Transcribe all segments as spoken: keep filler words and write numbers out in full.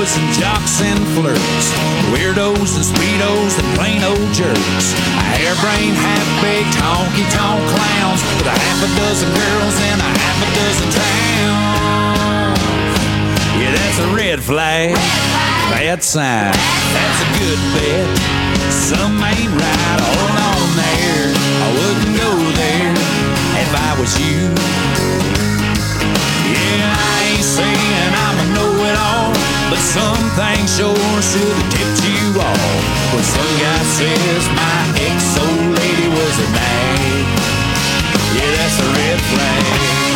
and jocks and flirts, weirdos and speedos and plain old jerks, harebrained, half-baked, honky-tonk clowns with a half a dozen girls in a half a dozen towns. Yeah, that's a red flag, bad sign, that's a good bet. Some ain't right, hold on there, I wouldn't go there if I was you. Yeah, I ain't saying I'm a know-it-all, but some things sure should have tipped you off. When some guy says my ex-old lady was a nag, yeah, that's a red flag.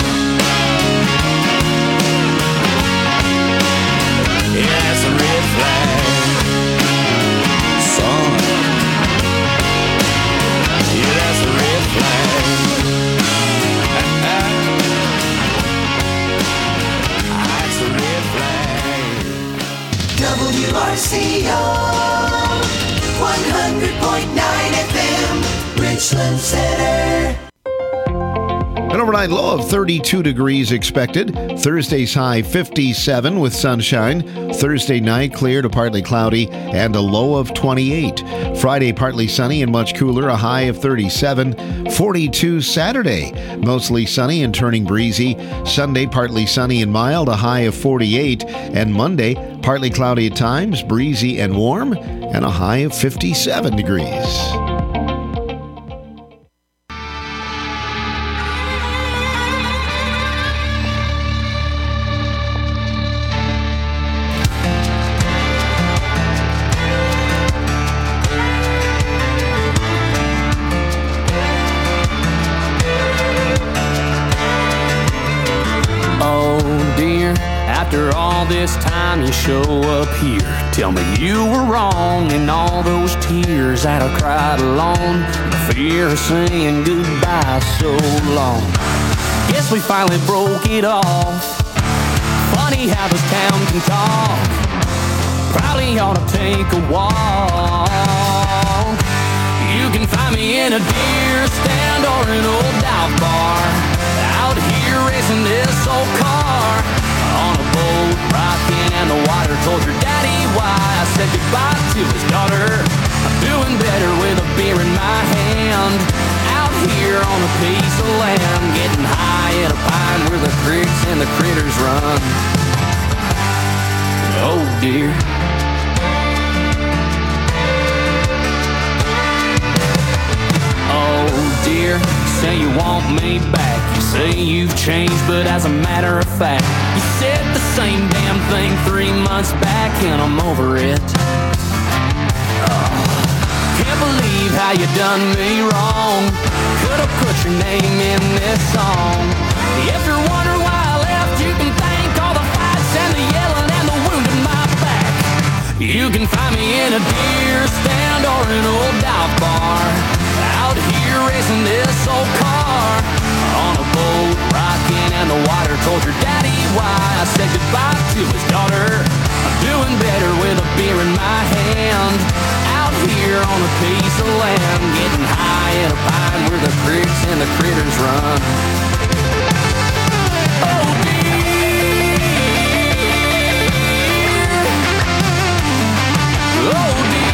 Yeah, that's a red flag. Son, yeah, that's a red flag. That's a red flag. W R C O one hundred point nine F M, Richland Center. An overnight low of thirty-two degrees expected. Thursday's high fifty-seven with sunshine. Thursday night clear to partly cloudy and a low of twenty-eight. Friday partly sunny and much cooler, a high of thirty-seven. forty-two Saturday, mostly sunny and turning breezy. Sunday partly sunny and mild, a high of forty-eight. And Monday partly cloudy at times, breezy and warm, and a high of fifty-seven degrees. After all this time you show up here, tell me you were wrong in all those tears that I cried alone, the fear of saying goodbye so long. Guess we finally broke it off. Funny how this town can talk. Probably ought to take a walk. You can find me in a deer stand or an old dive bar, out here racing this old car, on a boat rocking and the water told your daddy why I said goodbye to his daughter. I'm doing better with a beer in my hand, out here on a piece of land, getting high in a pine where the creeks and the critters run. Oh dear. Oh dear, you say you want me back, you say you've changed, but as a matter of fact, you said the same damn thing three months back and I'm over it. Oh, can't believe how you done me wrong. Could've put your name in this song. If you're wondering why I left, you can thank all the fights and the yelling and the wound in my back. You can find me in a deer stand or an old dive bar, out here racing this old car, on a boat rocking and the water told your daddy why I said goodbye to his daughter. I'm doing better with a beer in my hand, out here on a piece of land, getting high in a pine where the creeks and the critters run. Oh dear, oh dear.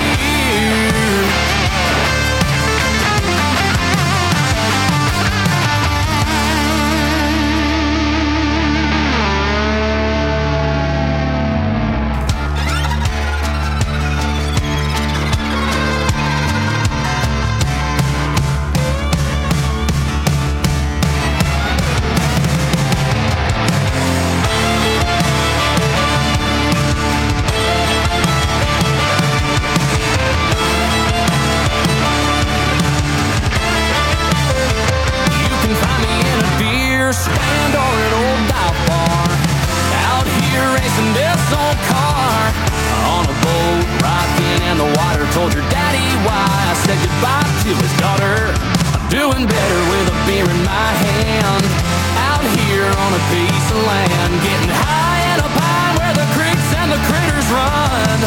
Stand or an old dive bar, out here racing this old car, on a boat rocking and the water told your daddy why I said goodbye to his daughter. I'm doing better with a beer in my hand, out here on a piece of land, getting high in a pine where the creeks and the critters run.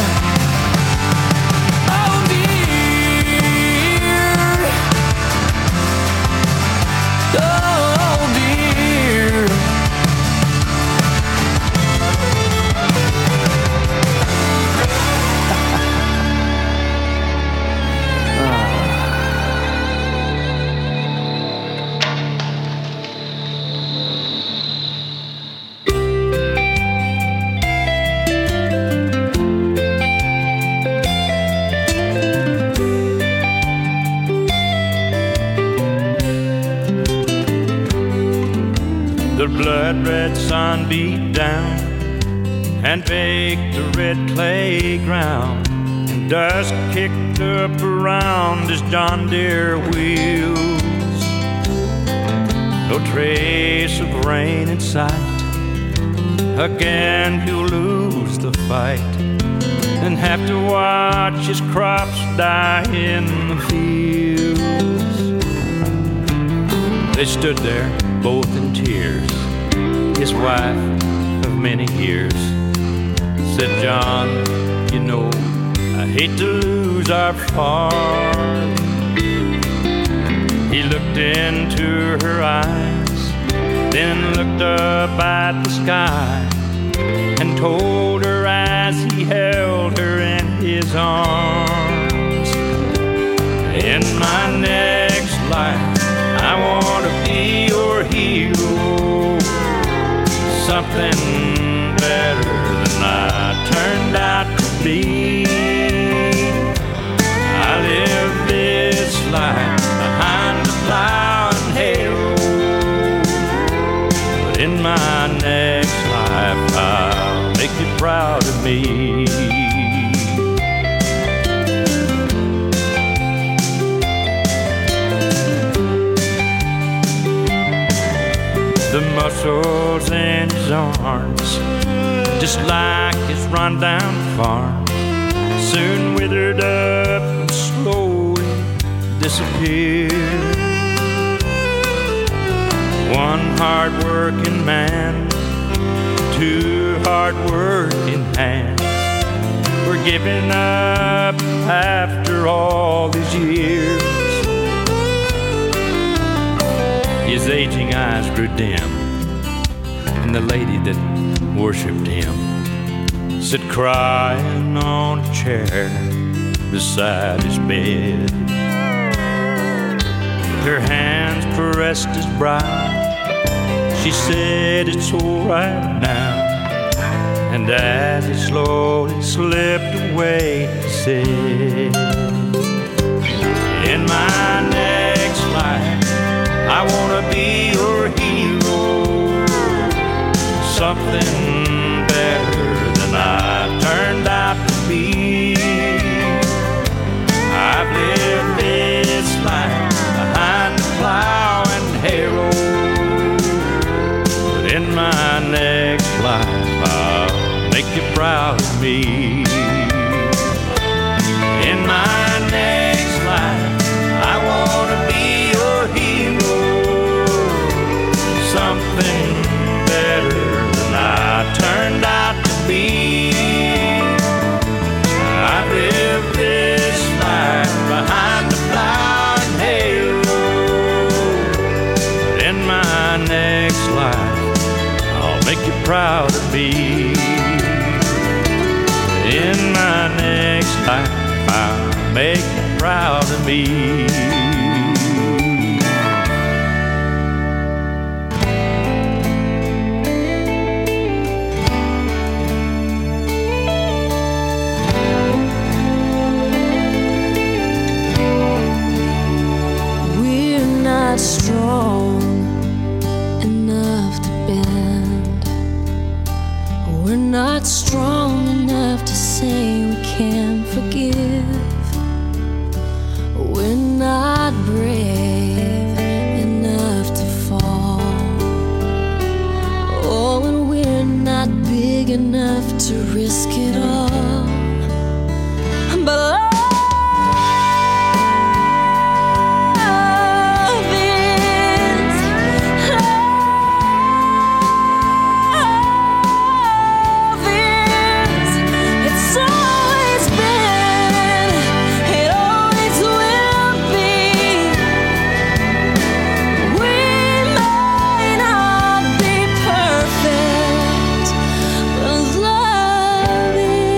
Oh dear, oh dear. that sun beat down and baked the red clay ground, and dust kicked up around his John Deere wheels. No trace of rain in sight. Again he'll lose the fight and have to watch his crops die in the fields. They stood there, both in tears. His wife of many years said, "John, you know, I hate to lose our farm." He looked into her eyes, then looked up at the sky and told her as he held her in his arms, "In my next life, I want to be your hero, something better than I turned out to be. I live this life behind the plow and harrow, but in my next life I'll make you proud of me." The muscles in his arms, just like his rundown farm, soon withered up and slowly disappeared. One hard-working man, two hard-working hands were giving up after all these years. His aging eyes grew dim, and the lady that worshipped him sat crying on a chair beside his bed. Her hands caressed his brow. She said, "It's all right now." And as he slowly slipped away, he said, "In my next life, I want to be your hero, something better than I turned out to be. I've lived this life behind the plow and harrow, but in my next life I'll make you proud of me. In my next life I want to be your hero, something better than I turned out to be. I live this life behind the plow and harrow, but in my next life I'll make you proud of me. In my next life I'll make you proud of me." Strong enough to bend. We're not strong enough to say we can't forgive. We're not brave enough to fall. Oh, and we're not big enough to risk it all. But love is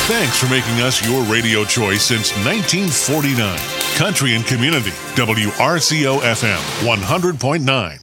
Thanks for making us your radio choice since nineteen forty-nine. Country and Community, W R C O F M, one hundred point nine.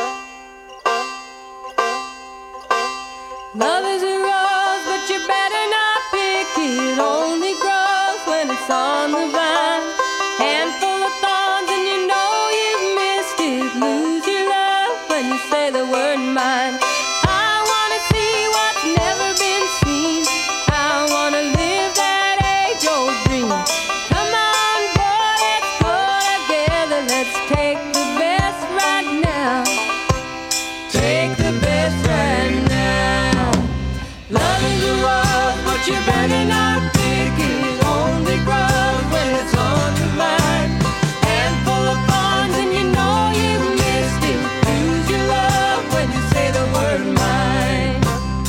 Love is a rose, but you better not pick it. Only grows when it's on the vine. Handful of thorns and you know you've missed it. Lose your love when you say the word mine. I wanna see what's never been seen. I wanna live that age-old dream. Come on, boy, let's go together. Let's take the best right now. Take the best right now. Love is a rose, but you better not pick it. Only grows when it's on the vine. Handful of thorns and you know you've missed it. Lose your love when you say the word mine.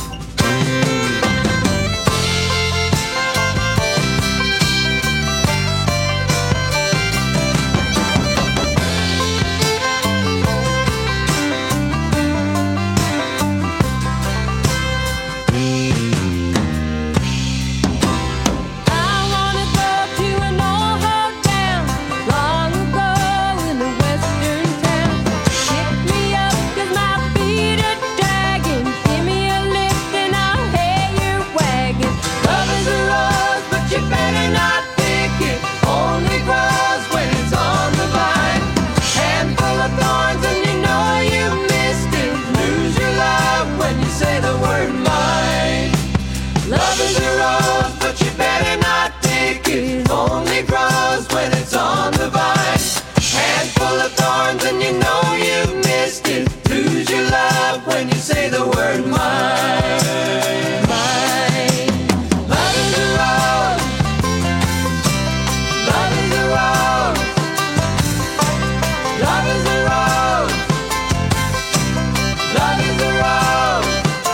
I wanna go to an old hotel long ago in a western town. Pick me up 'cause my feet are dragging. Give me a lift and I'll hail your wagon. Love is a rose, but you better not pick it. Only grows when it's on the vine. Handful of thorns and you know you missed it. Lose your love when you say the word mine. Love is a rose, but you better not pick it. Only grows when it's on the vine. Handful of thorns and you know you've missed it. Lose your love when you say the word mine. Mine. Love is a rose. Love is a rose. Love is a rose. Love is a rose.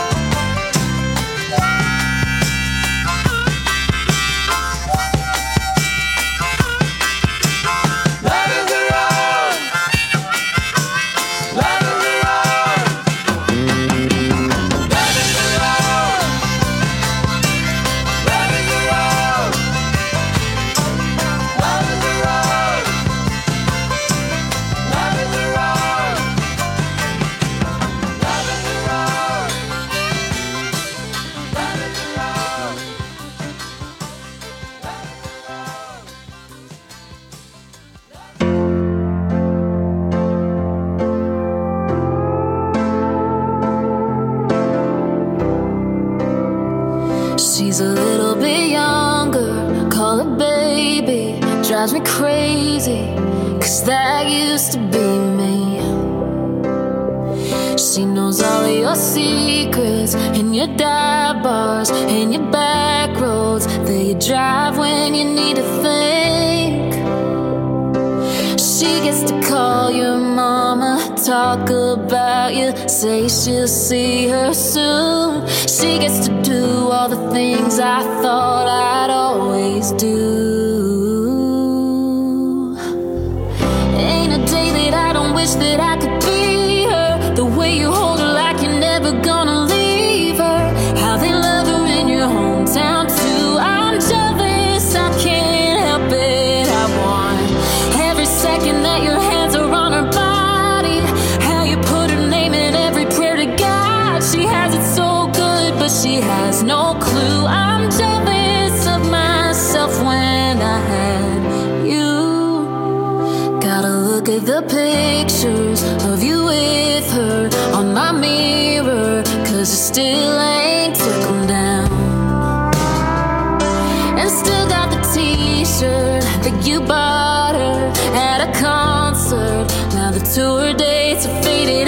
Love is a rose. Love is a rose. Love is a rose. Love is a rose. Love is a rose. Love is a rose. Love is a rose. Love is a rose. She's a little bit younger, call her baby. Drives me crazy, cause that used to be me. She knows all of your secrets, and your dive bars, and your back roads that you drive when you need to think. She gets to call your mama, talk about you, say she'll see her soon. She gets to do all the things I thought I'd always do. Ain't a day that I don't wish that I could be her. The way you hold her like you're never gonna leave her. How they love her in your hometown too. I'm jealous, I can't help it. I want every second that your hands are on her body. How you put her name in every prayer to God. She has it so good, but she has no clue. I'm jealous of myself when I had you. Gotta look at the pictures of you with her on my mirror, cause you still ain't took them down. And still got the t-shirt that you bought her at a concert. Now the tour dates are faded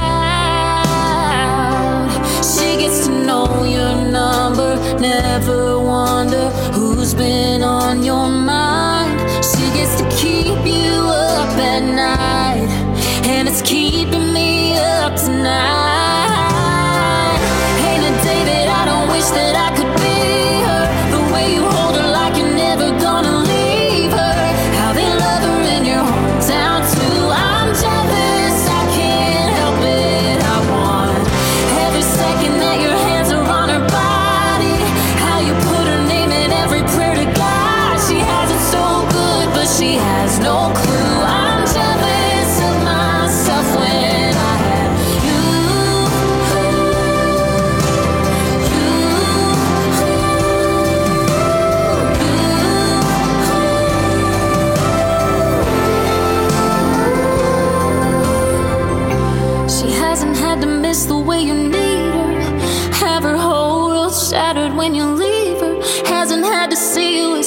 out. She gets to know your number, never wonder who's been on your mind. She gets to keep you up at night, and it's keeping me up tonight. Ain't a day that I don't wish that I could be her. The way you hold her like you're never gonna leave her. How they love her in your hometown too. I'm jealous, I can't help it. I want every second that your hands are on her body. How you put her name in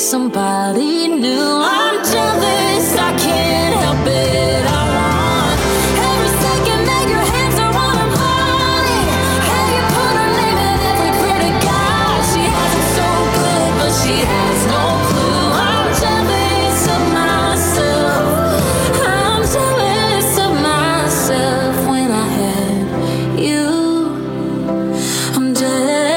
somebody new. I'm jealous, I can't help it. I want every second that your hands are what I'm holding. How you put her name in every pretty guy. She has it so good, but she has no clue. I'm jealous of myself. I'm jealous of myself when I had you. I'm jealous.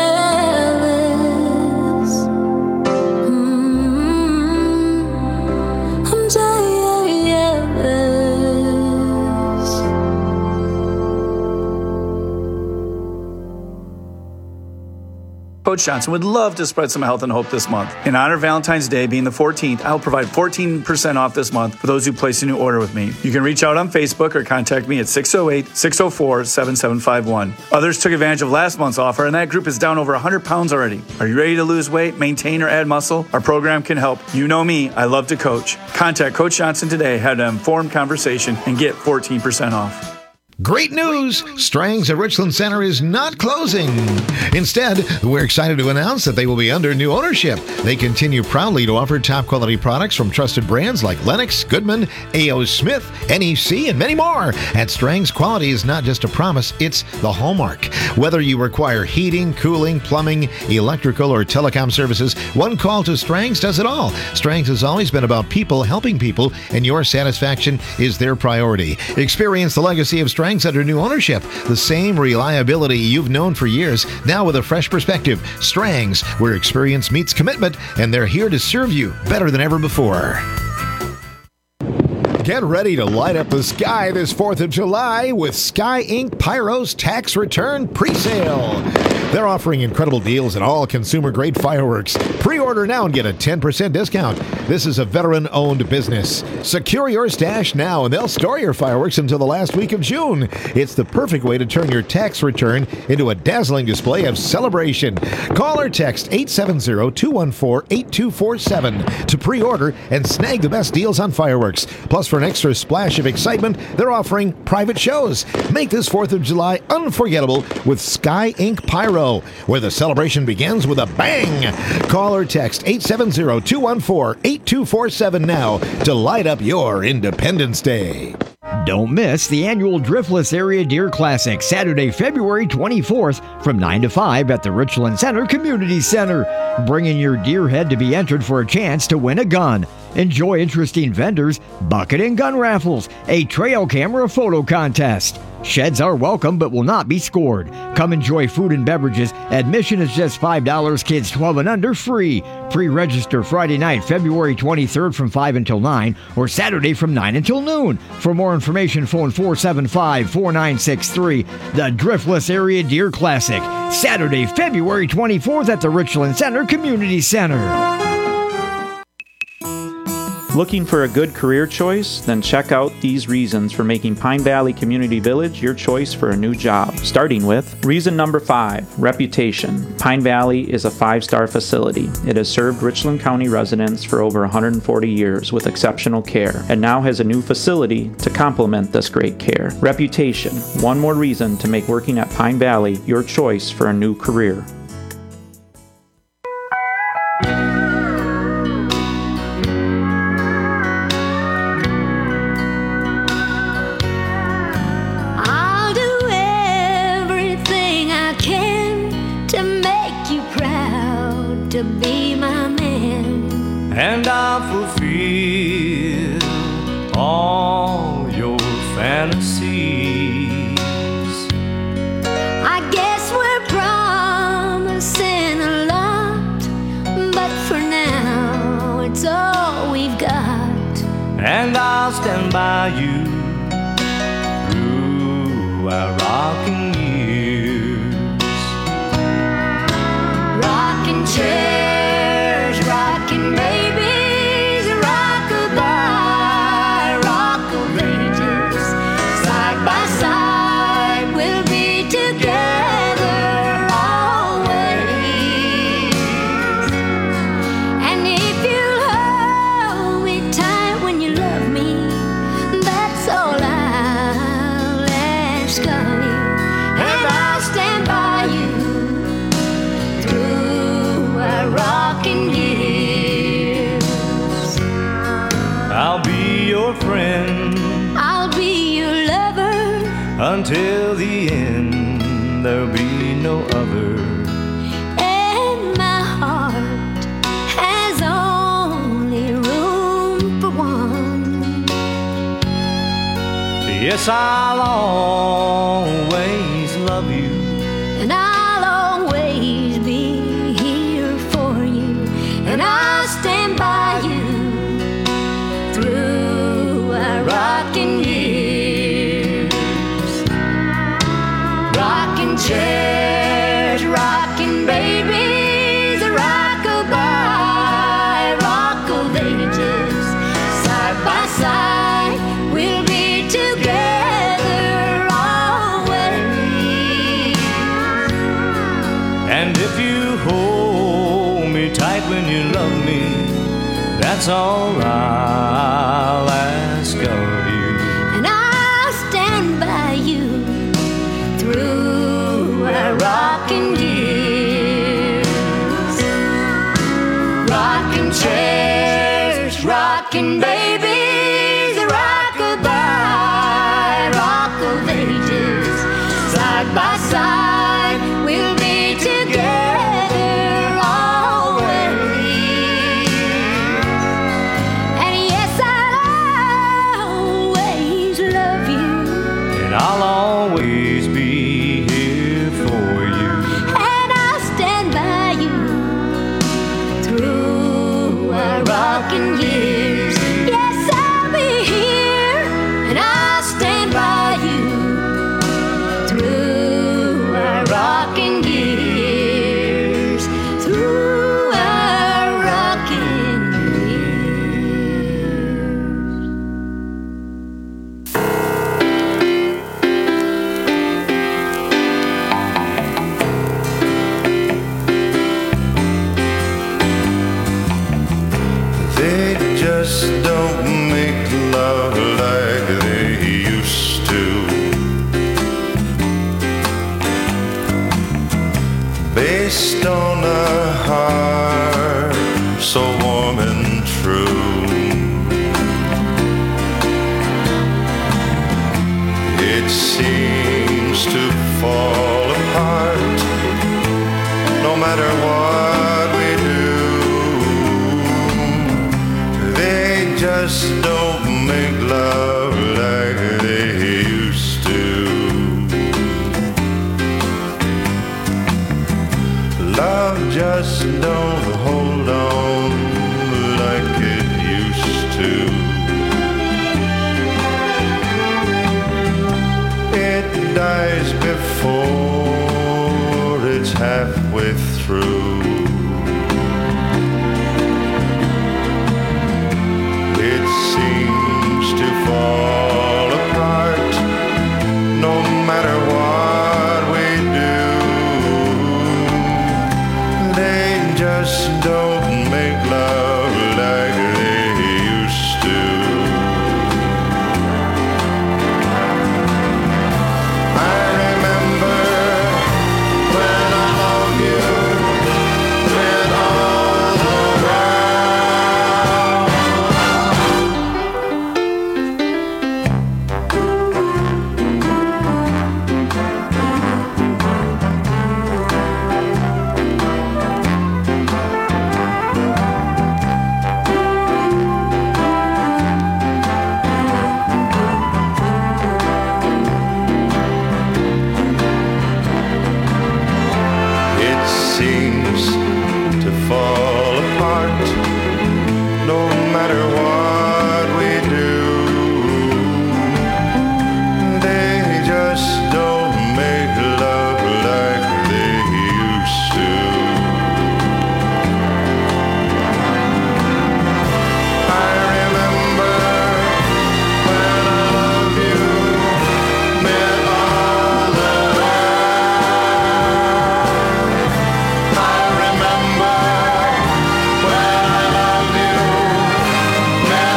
Coach Johnson would love to spread some health and hope this month. In honor of Valentine's Day being the fourteenth, I'll provide fourteen percent off this month for those who place a new order with me. You can reach out on Facebook or contact me at six oh eight, six oh four, seven seven five one. Others took advantage of last month's offer, and that group is down over one hundred pounds already. Are you ready to lose weight, maintain, or add muscle? Our program can help. You know me, I love to coach. Contact Coach Johnson today, have an informed conversation, and get fourteen percent off. Great news! Strang's at Richland Center is not closing. Instead, we're excited to announce that they will be under new ownership. They continue proudly to offer top quality products from trusted brands like Lennox, Goodman, A O. Smith, N E C, and many more. At Strang's, quality is not just a promise, it's the hallmark. Whether you require heating, cooling, plumbing, electrical, or telecom services, one call to Strang's does it all. Strang's has always been about people helping people, and your satisfaction is their priority. Experience the legacy of Strang's under new ownership. The same reliability you've known for years, now with a fresh perspective. Strang's, where experience meets commitment, and they're here to serve you better than ever before. Get ready to light up the sky this fourth of July with Sky Incorporated. Pyro's tax return pre-sale. They're offering incredible deals on all consumer-grade fireworks. Pre-order now and get a ten percent discount. This is a veteran-owned business. Secure your stash now, and they'll store your fireworks until the last week of June. It's the perfect way to turn your tax return into a dazzling display of celebration. Call or text eight seven zero, two one four, eight two four seven to pre-order and snag the best deals on fireworks. Plus, for an extra splash of excitement, they're offering private shows. Make this fourth of July unforgettable with Sky Incorporated Pyro, where the celebration begins with a bang. Call or text eight seven zero, two one four, eight two four seven now to light up your Independence Day. Don't miss the annual Driftless Area Deer Classic, Saturday, February twenty-fourth from nine to five at the Richland Center Community Center. Bring in your deer head to be entered for a chance to win a gun. Enjoy interesting vendors, bucket and gun raffles, a trail camera photo contest. Sheds are welcome but will not be scored. Come enjoy food and beverages. Admission is just five dollars. Kids twelve and under free. Pre-register Friday night, February twenty-third from five until nine or Saturday from nine until noon. For more information, phone four seven five, four nine six three. The Driftless Area Deer Classic, Saturday, February twenty-fourth at the Richland Center Community Center. Looking for a good career choice? Then check out these reasons for making Pine Valley Community Village your choice for a new job. Starting with reason number five, reputation. Pine Valley is a five-star facility. It has served Richland County residents for over one hundred forty years with exceptional care, and now has a new facility to complement this great care. Reputation. One more reason to make working at Pine Valley your choice for a new career. And I'll fulfill all your fantasies. I guess we're promising a lot, but for now it's all we've got. And I'll stand by you through our rocking years. Rocking chairs, rocking babies, rock-a-bye, rock of ages. Side by side we'll be together always. And if you'll hold me tight when you love me, that's all I'll ask of you. until the end there'll be no other. And my heart has only room for one. Yes, I'll always love you, and I'll always be here for you, and I'll stand by you through our rocking years. Rocking chairs, rocking babies, rock-a-bye, rock of ages. Side by side, we'll be together always. and if you hold me tight when you love me, that's all I'll ask of you. And I'll stand by you through our rocking years. Rocking chairs, rocking babies, rock-a-bye, rock of ages. Side by side, we'll be together always. And yes, I'll always love you, And I'll always be here for you. and I'll stand by you through our rocking years. Yes, I'll be here, and I'll stand by you through our rocking years. Through our rocking years. They just don't make love like they used to. Based on a heart so warm and true. It seems to fall apart no matter what we do. They just don't make love like they used to. Love just don't hold on like it used to. It dies before it's halfway through. It seems to fall apart no matter what we do. They just don't make love like they used to. I remember when I loved you, when all around. It seems to fall apart no matter what we do. They just don't make love like they used to. I remember when I loved you, meant all around. I remember when I loved you, meant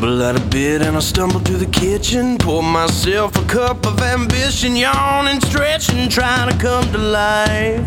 Fell out of bed and I stumbled to the kitchen, poured myself a cup of ambition, yawning, stretching, trying to come to life.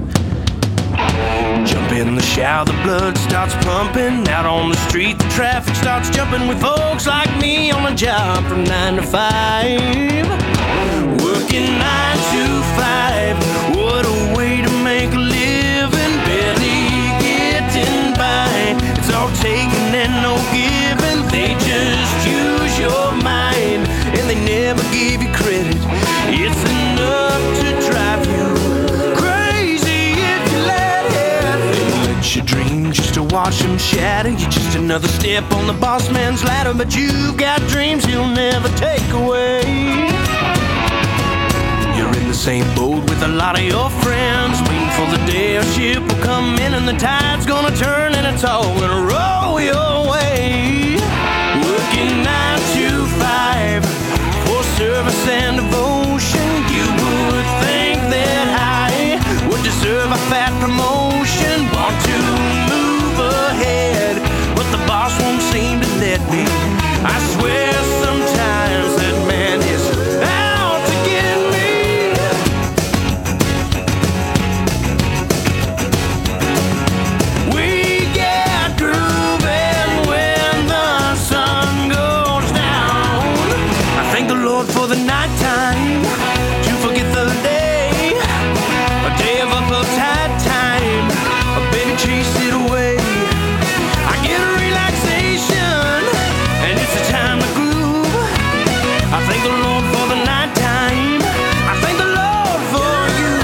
Jump in the shower, the blood starts pumping. Out on the street, the traffic starts jumping with folks like me on a job from nine to five. Working nine to five, what a way to make a living. Barely getting by, it's all taking and no giving. They just use your mind and they never give you credit. It's enough to drive you crazy if you let it. They let you dream just to watch them shatter. You're just another step on the boss man's ladder, but you've got dreams he'll never take away. You're in the same boat with a lot of your friends, waiting for the day a ship will come in and the tide's gonna turn and it's all gonna roll your way. Working nine to five for service and devotion. You would think that I would deserve a fat promotion. Want to move ahead, but the boss won't seem to let me. I swear sometimes that man is out to get me. We get grooving when the sun goes down. I thank the Lord for the nighttime to forget the day, a day of uptight time, a baby chase it away. I get a relaxation and it's the time to groove. I thank the Lord for the nighttime. I thank the Lord for you.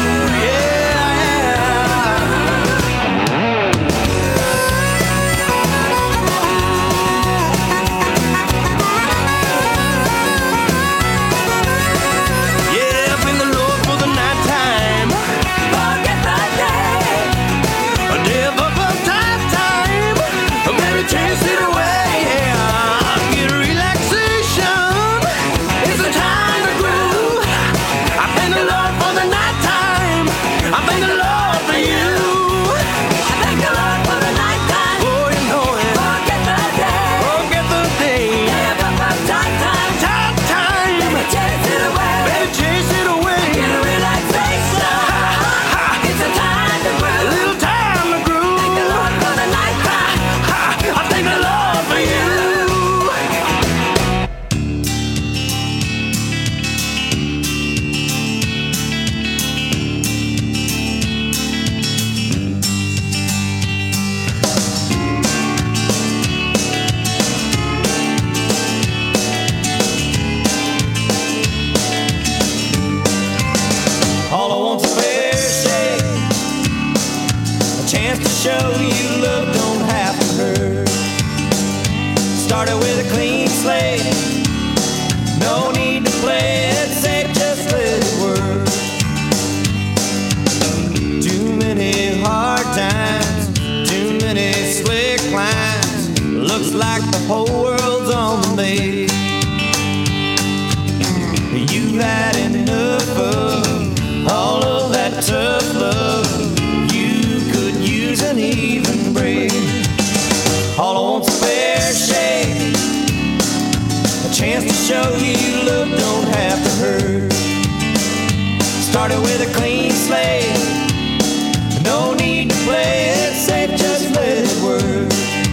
Yeah, I thank the Lord for the nighttime. Forget the day, a day of uptight time, a baby chase it away. Yeah, I get a relaxation. It's the time to groove. I thank the Lord for the nighttime. I thank the Lord for you. I thank the Lord for the nighttime. Oh, you know it. Forget the day. Forget the day. Day of uptight time. Tight time. Baby, chase it away. Baby, chase it away. Get a relaxation. It's a time to groove. A little time to groove. Thank the Lord for the nighttime. I thank the Lord for you. All I want's a fair shake, a chance to show you love don't have to hurt. Started with a clean slate, no need to play it safe, just let it work. Too many hard times, too many slick lines. Looks like the whole world's on the make. You had enough of all of that tough love. You could use an even break. All I want's a fair shake, a chance to show you love don't have to hurt. Started with a clean slate, no need to play it safe, just let it work.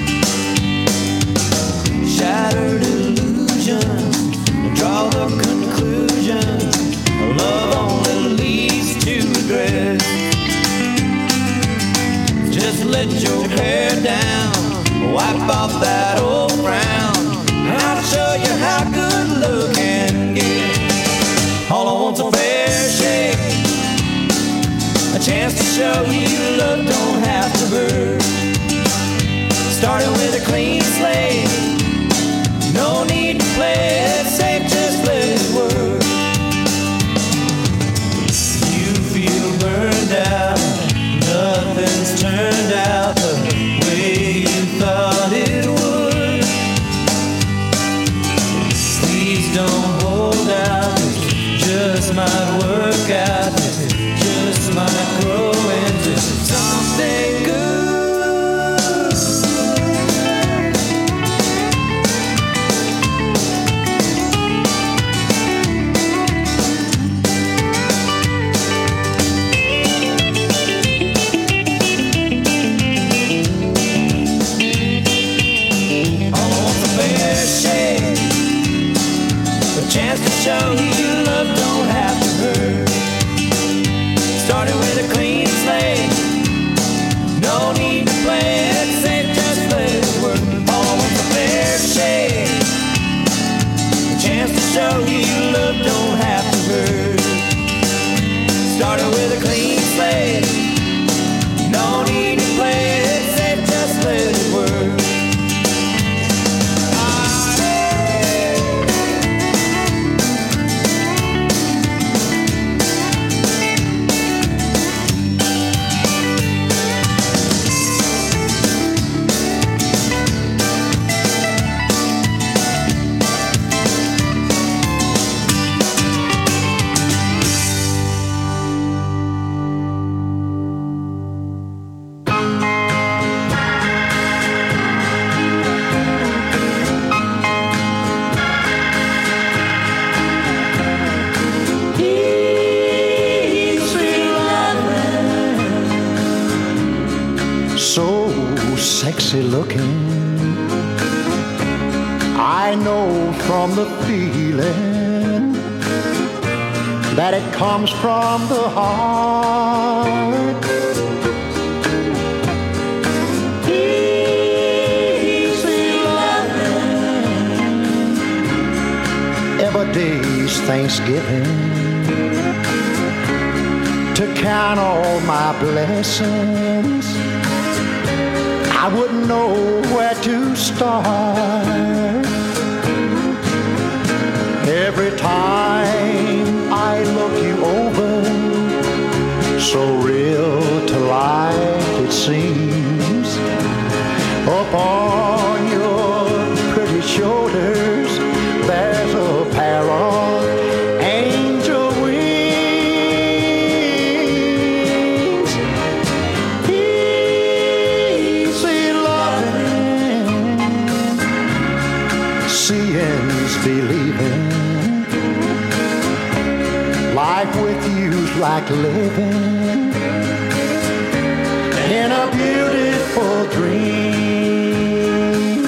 Shattered illusions, draw the conclusion. Love only leads to regret. Just let your hair down, wipe off that old frown. I'll show you how good love can get. All I want's a fair shake, a chance to show you love don't have to hurt. Started with a clean slate, no need to play it safe, just let it work. Burned out, nothing's turned out the way you thought it would. Please don't hold out, it just might work out, it just might grow into something good. easy looking. I know from the feeling that it comes from the heart. Easy loving. Every day's Thanksgiving to count all my blessings. I wouldn't know where to start. Every time I look you over, so real to life it seems. Upon your pretty shoulders, there's a pair of angel wings. Easy loving, seeing's believing. Life with you's like living in a beautiful dream.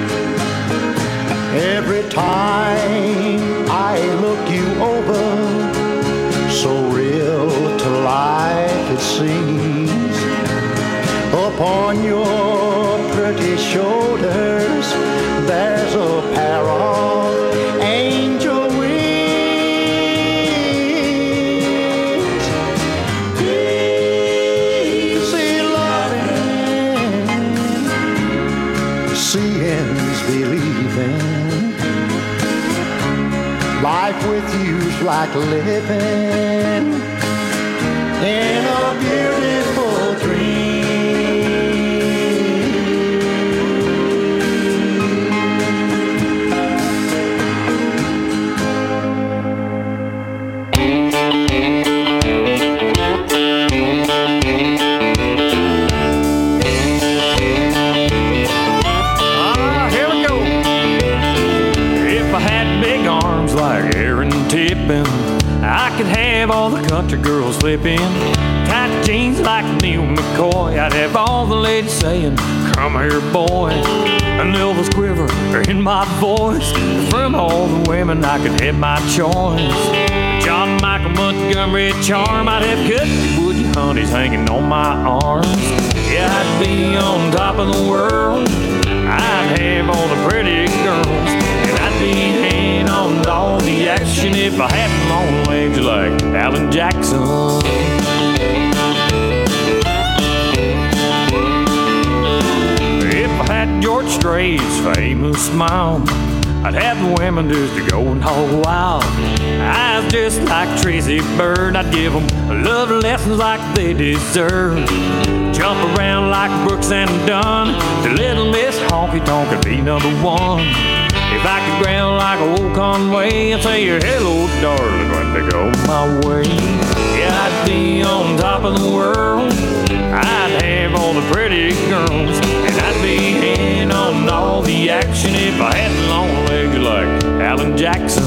Every time I look you over, so real to life it seems. Upon your pretty shoulders, there's a pair of angel wings. Easy loving, seeing's believing. Life with you's like living in a beautiful dream. Ah, here we go. If I had big arms like Aaron Tippin, I could have all the country girls slipping. Tight jeans like Neil McCoy, I'd have all the ladies saying, "Come here, boy." An Elvis quiver in my voice. From all the women, I could have my choice. John Michael Montgomery charm, I'd have cutty woody honeys hanging on my arms. Yeah, I'd be on top of the world. I'd have all the pretty girls, and I'd be in on all the action if I had long legs like Alan Jackson. If I had George Strait's famous smile, I'd have the women just to go and hog wild. Eyes just like Tracy Bird, I'd give them love lessons like they deserve. Jump around like Brooks and Dunn, the Little Miss Honky Tonk could be number one. If I could ground like old Conway and say, "Hello, darling," when they go my way. Yeah, I'd be on top of the world. I'd have all the pretty girls, and I'd be in on all the action if I had long legs like Alan Jackson.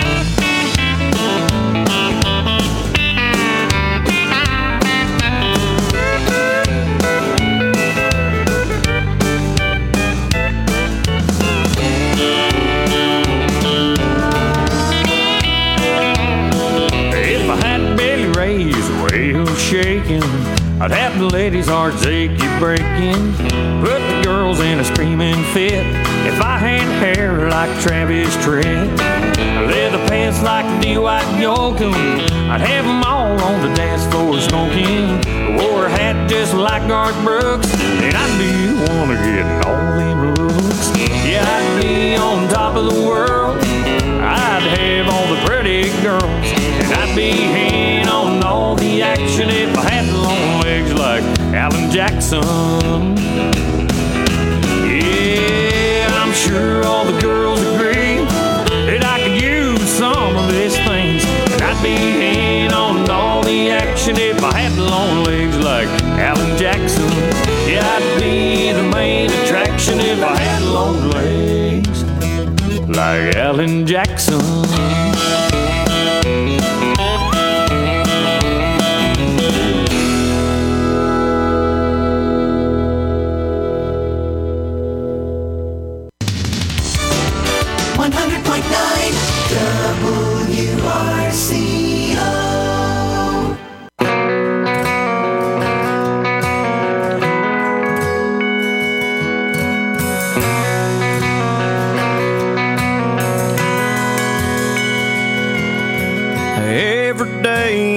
Shaking, I'd have the ladies' hearts achy breaking, put the girls in a screaming fit. If I had hair like Travis Tritt, leather pants like D. White Yoakum, I'd have them all on the dance floor smoking. Wore a hat just like Garth Brooks, and I'd be the one to get all them looks. Yeah, I'd be on top of the world. I'd have all the pretty girls, and I'd be in on all the action if I had long legs like Alan Jackson. Yeah, I'm sure all the girls agree that I could use some of these things, and I'd be in on all the action if I had long legs like Alan Jackson. Yeah, I'd be the main attraction if I had long legs like Alan Jackson.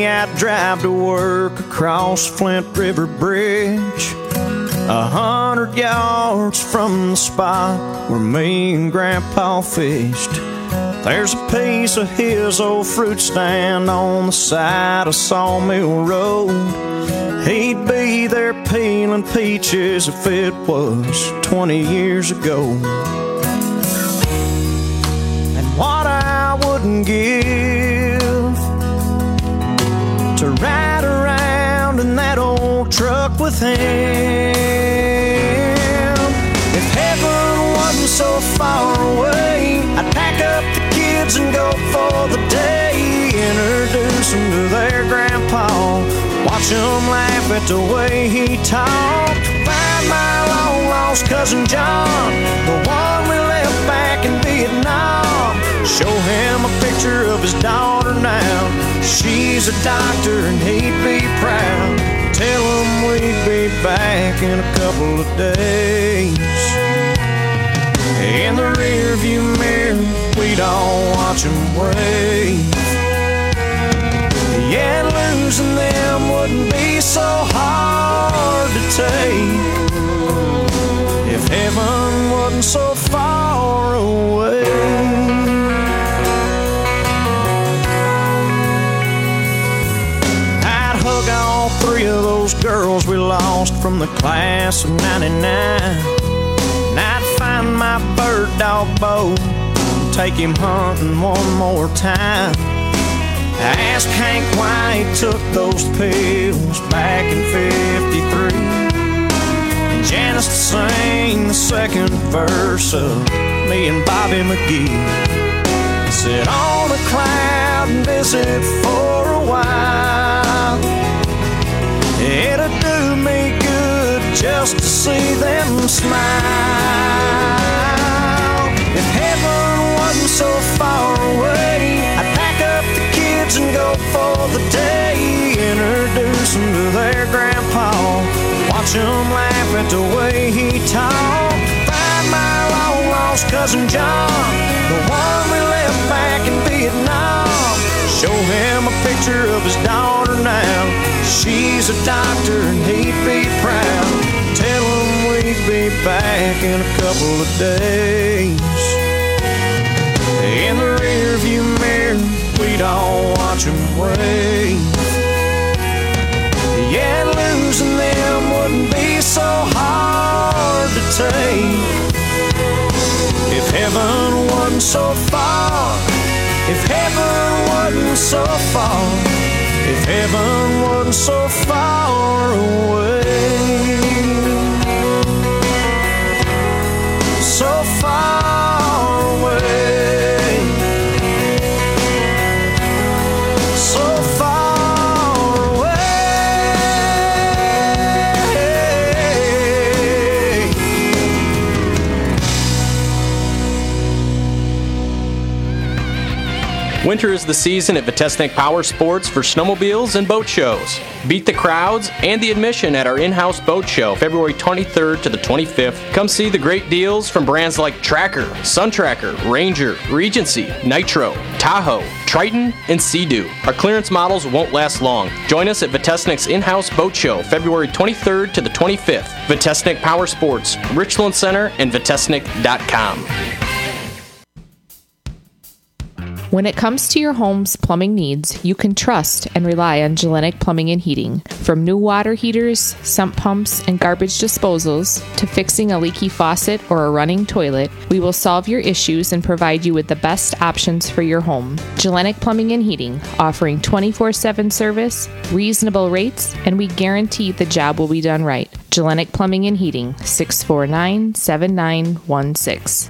I'd drive to work across Flint River Bridge, a hundred yards from the spot where me and Grandpa fished. There's a piece of his old fruit stand on the side of Sawmill Road. He'd be there peeling peaches if it was twenty years ago. And what I wouldn't give to ride around in that old truck with him. If heaven wasn't so far away, I'd pack up the kids and go for the day. Introduce them to their grandpa, watch them laugh at the way he talked. Find my long lost cousin John, the one we left back in Vietnam. Show him a picture of his daughter now. She's a doctor and he'd be proud. Tell him we'd be back in a couple of days. In the rearview mirror, we'd all watch him wave. Yeah, losing them wouldn't be so hard to take if heaven wasn't so far away. I'd hug all three of those girls we lost from the class of ninety-nine. And I'd find my bird dog Bo, take him hunting one more time. I asked Hank why he took those pills back in fifty-three, and Janice to sing the second verse of me and Bobby McGee. Sit on a cloud and visit for a while. It'd do me good just to see them smile. If heaven wasn't so far away, I'd pack up the kids and go for the day. Introduce them to their grandpa, watch them laugh at the way he talked. Find my long lost cousin John, the one we left back in Vietnam. Show him a picture of his daughter now. She's a doctor and he'd be proud. Tell him we'd be back in a couple of days. In the rearview mirror, we'd all watch him wave. Yeah, losing them wouldn't be so hard to take if heaven wasn't so far. If heaven wasn't so far. If heaven wasn't so far away. So far away. So far away. Winter is the season at Vitesnik Power Sports for snowmobiles and boat shows. Beat the crowds and the admission at our in-house boat show, February twenty-third to the twenty-fifth. Come see the great deals from brands like Tracker, Sun Tracker, Ranger, Regency, Nitro, Tahoe, Triton, and Sea-Doo. Our clearance models won't last long. Join us at Vitesnik's in-house boat show, February twenty-third to the twenty-fifth. Vitesnik Power Sports, Richland Center, and Vitesnik dot com. When it comes to your home's plumbing needs, you can trust and rely on Gellenic Plumbing and Heating. From new water heaters, sump pumps, and garbage disposals, to fixing a leaky faucet or a running toilet, we will solve your issues and provide you with the best options for your home. Gellenic Plumbing and Heating, offering twenty-four seven service, reasonable rates, and we guarantee the job will be done right. Gellenic Plumbing and Heating, six four nine, seven nine one six.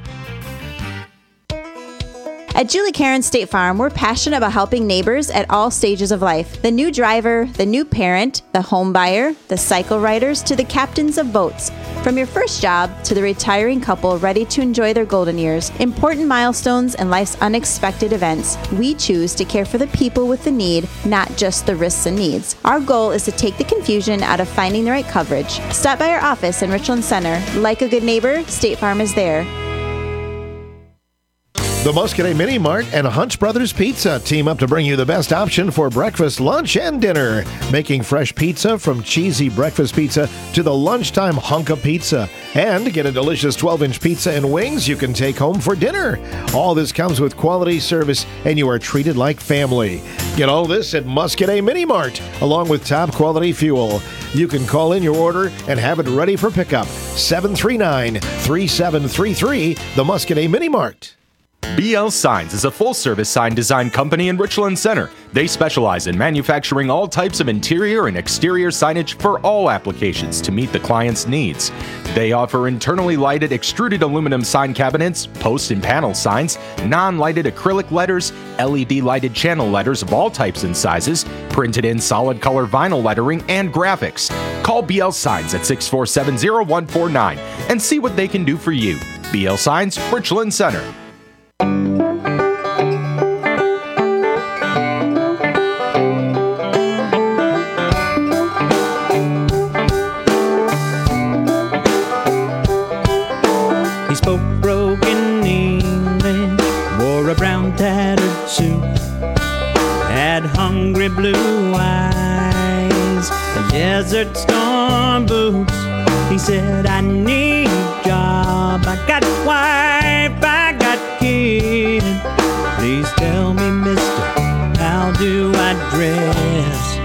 At Julie Karen State Farm, we're passionate about helping neighbors at all stages of life. The new driver, the new parent, the home buyer, the cycle riders, to the captains of boats. From your first job to the retiring couple ready to enjoy their golden years, important milestones, and life's unexpected events, we choose to care for the people with the need, not just the risks and needs. Our goal is to take the confusion out of finding the right coverage. Stop by our office in Richland Center. Like a good neighbor, State Farm is there. The Muscadet Mini Mart and Hunch Brothers Pizza team up to bring you the best option for breakfast, lunch, and dinner. Making fresh pizza from cheesy breakfast pizza to the lunchtime hunk of pizza. And get a delicious twelve-inch pizza and wings you can take home for dinner. All this comes with quality service, and you are treated like family. Get all this at Muscadet Mini Mart, along with top quality fuel. You can call in your order and have it ready for pickup. seven three nine, three seven three three, the Muscadet Mini Mart. B L Signs is a full-service sign design company in Richland Center. They specialize in manufacturing all types of interior and exterior signage for all applications to meet the client's needs. They offer internally lighted extruded aluminum sign cabinets, post and panel signs, non-lighted acrylic letters, L E D lighted channel letters of all types and sizes, printed in solid color vinyl lettering, and graphics. Call B L Signs at six four seven, zero one four nine and see what they can do for you. B L Signs, Richland Center. He spoke broken English, wore a brown tattered suit, had hungry blue eyes and desert storm boots. He said, I need a job, I got a wife, I got kids. Please tell me, mister, how do I dress?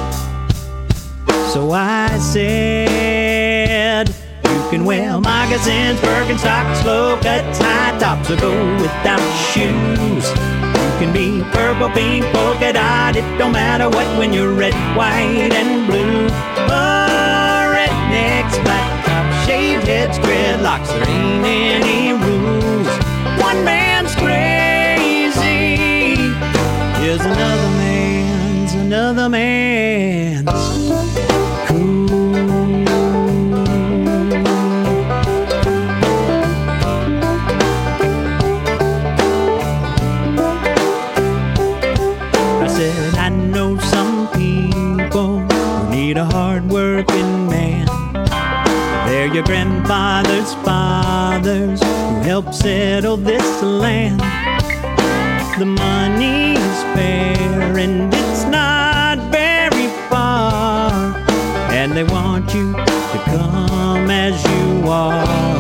So I said, you can wear moccasins, Birkenstocks, low-cuts, high tops, or go without shoes. You can be purple, pink, polka dot, it don't matter what when you're red, white, and blue. Oh, rednecks, black top, shaved heads, dreadlocks, there ain't any rules. One man's crazy is another man's, another man's cool. I said, I know some people who need a hard-working man. They're your grandfather's fathers who helped settle this land. The money's fair and it's not very far, and they want you to come as you are,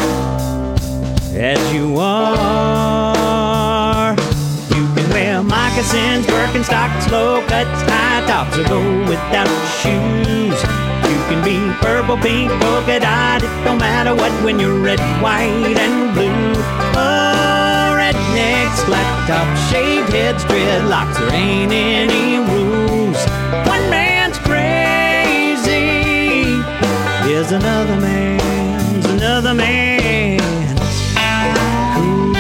as you are. You can wear moccasins, Birkenstocks, low-cuts, high tops, or go without shoes. You can be purple, pink, polka dot, it don't matter what when you're red, white, and blue. Oh, rednecks, flat top, shaved heads, dreadlocks, there ain't any rules. One man's crazy is another man's, another man's cool.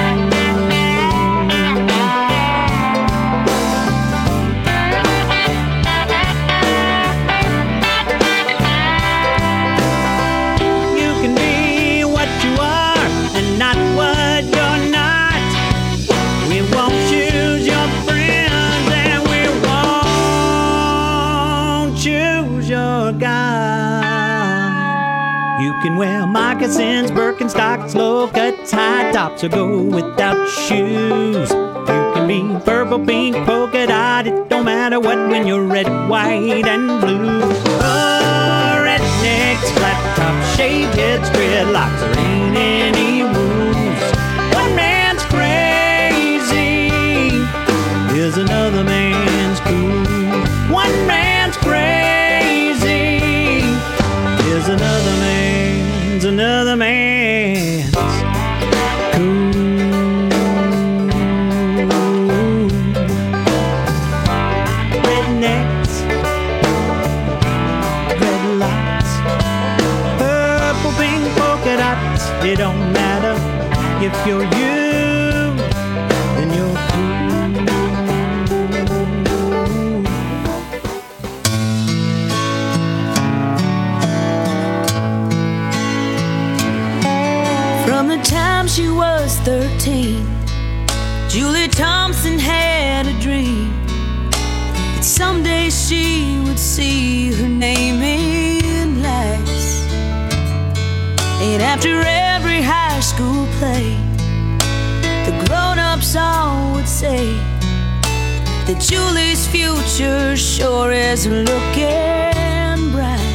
You can be what you are and not what you're not. We won't choose your friends and we won't choose your God. You can wear moccasins, Birkenstocks, low-cuts, high tops, or go without shoes. You can be purple, pink, polka dot, it don't matter what when you're red, white, and blue. Oh, rednecks, flat top, shaved heads, dreadlocks, there ain't any rules. One man's crazy is another man's cool. One man's crazy is another man's, another man's cool. Rednecks, dreadlocks, purple, pink, polka dots, it don't matter if you're you, then you're From the time she was thirteen, Julie Thompson had a dream that someday she would see her name in lights. And after every high school play, the glow grown-ups all would say that Julie's future sure is looking bright.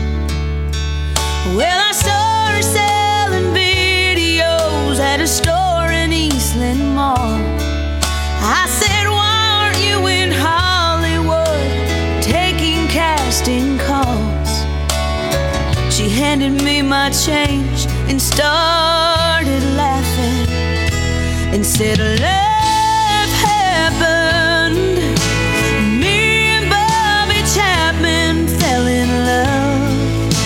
Well, I saw her selling videos at a store in Eastland Mall. I said, why aren't you in Hollywood taking casting calls? She handed me my change and started laughing and said, love happened. Me and Bobby Chapman fell in love.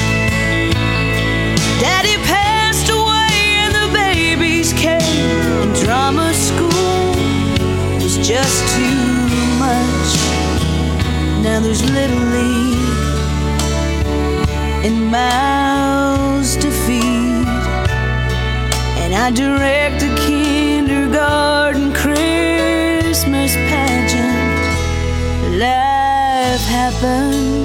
Daddy passed away and the babies came, and drama school was just too much. Now there's Little League and mouths to feed, and I direct a kindergarten Christmas pageant. Life happened.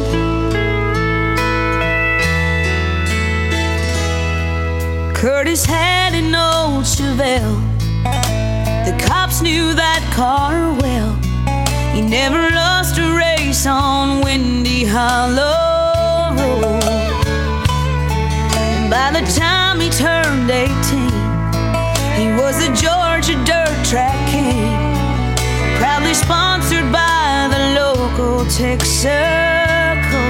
Curtis had an old Chevelle. The cops knew that car well. He never lost a race on Windy Hollow Road. And by the time he turned eighteen, he was a Georgia dirt track king, proudly sponsored by the local Texaco.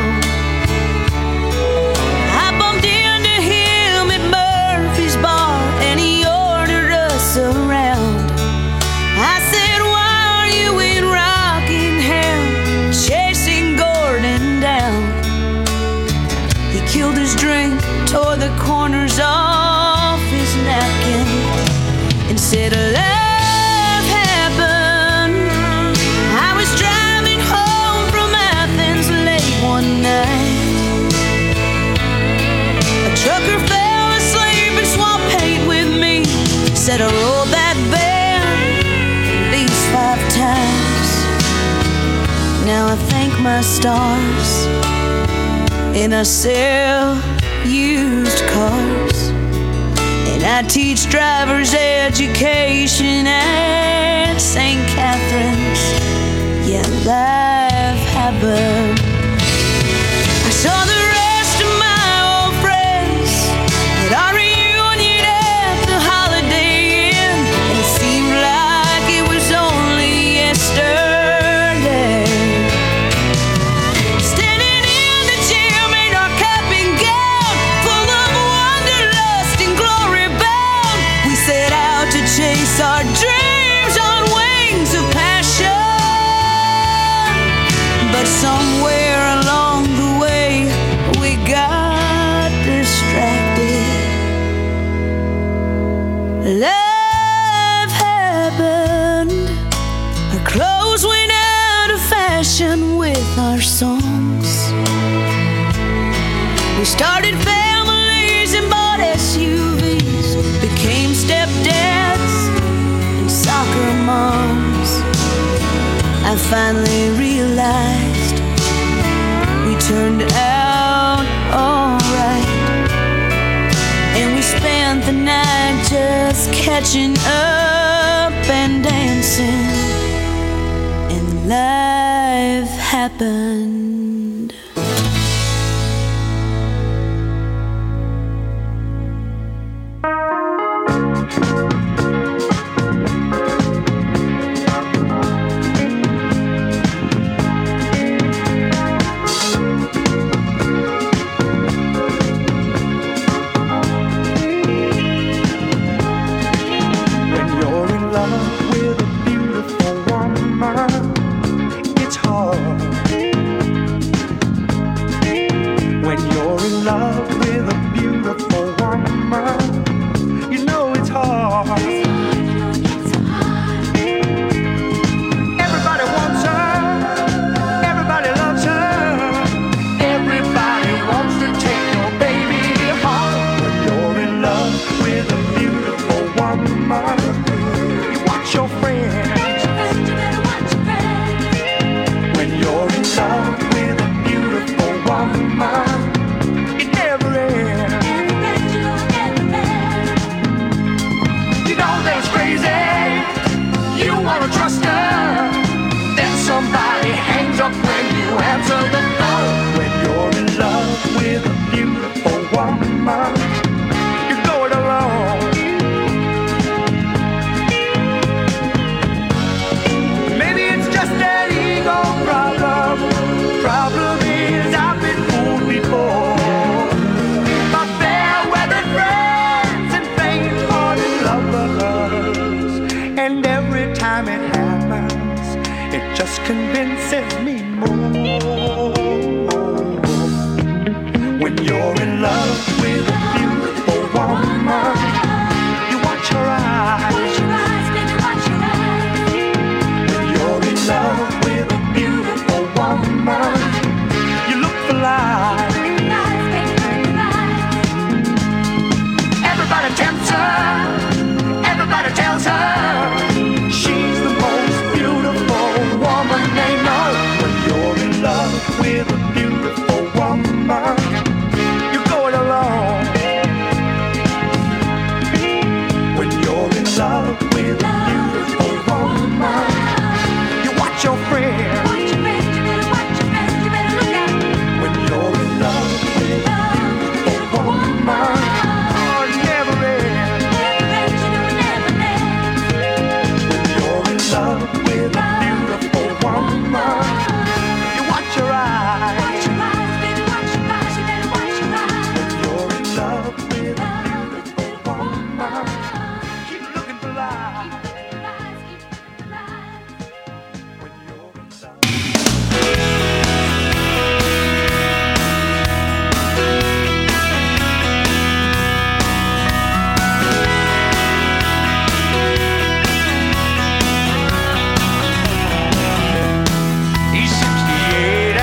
I bumped into him at Murphy's Bar and he ordered us around. I said, why are you in Rockingham chasing Gordon down? He killed his drink, tore the corners off his napkin, and said, love happened. I was driving home from Athens late one night. A trucker fell asleep and swamped paint with me. Said I rolled that band at least five times. Now I thank my stars and I sell used cars, and I teach driver's education at Saint Catherine's. Yeah, life happened. I saw the rest of my old friends at our reunion at the Holiday Inn, and it seemed like it was only yesterday. Standing in the gym in our cap and gown, full of wanderlust and glory bound, we set out to chase our dreams on wings of passion. But somewhere along the way, we got distracted. Life happened. Our clothes went out of fashion with our songs. We started families and bought S U Vs, became stepdads and soccer moms. I finally realized we turned out alright, and we spent the night just catching up and dancing, and life happened. When you're in love with a beautiful woman, it's hard. When you're in love with a beautiful woman, you know it's hard. Everybody wants her, everybody loves her, everybody wants to take your baby home. When you're in love with a beautiful woman, you watch your friends. When you're in love with a beautiful woman, it never ends. pleases me more. When you're in love with a beautiful woman, you watch her eyes. Watch your eyes, baby, watch your eyes. When you're in love with a beautiful woman, you look for life. Everybody tempts her, everybody tells her she's the most beautiful woman they know. When you're in love with a beautiful woman, you're going alone. When you're in love with a beautiful woman, you watch your friends. Watch your friends, you better watch your friends, you better look out. When you're in love with a beautiful woman,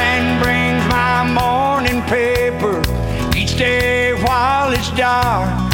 dark.